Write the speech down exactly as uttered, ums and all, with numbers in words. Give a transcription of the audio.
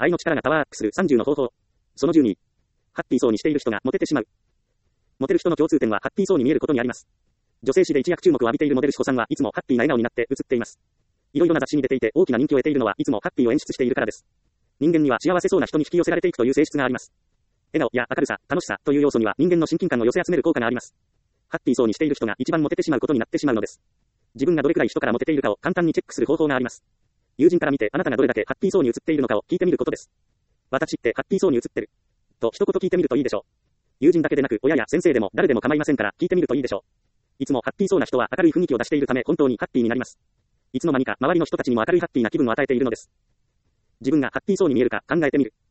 愛の力がパワーアップするさんじゅうの方法。そのじゅうに。ハッピーそうにしている人がモテてしまう。モテる人の共通点はハッピーそうに見えることにあります。女性誌で一躍注目を浴びているモデル志保さんはいつもハッピーな笑顔になって映っています。いろいろな雑誌に出ていて大きな人気を得ているのはいつもハッピーを演出しているからです。人間には幸せそうな人に引き寄せられていくという性質があります。笑顔や明るさ、楽しさという要素には人間の親近感を寄せ集める効果があります。ハッピーそうにしている人が一番モテてしまうことになってしまうのです。自分がどれくらい人からモテているかを簡単にチェックする方法があります。友人から見てあなたがどれだけハッピーそうに映っているのかを聞いてみることです。私ってハッピーそうに映ってると一言聞いてみるといいでしょう。友人だけでなく親や先生でも誰でも構いませんから聞いてみるといいでしょう。いつもハッピーそうな人は明るい雰囲気を出しているため本当にハッピーになります。いつの間にか周りの人たちにも明るいハッピーな気分を与えているのです。自分がハッピーそうに見えるか考えてみる。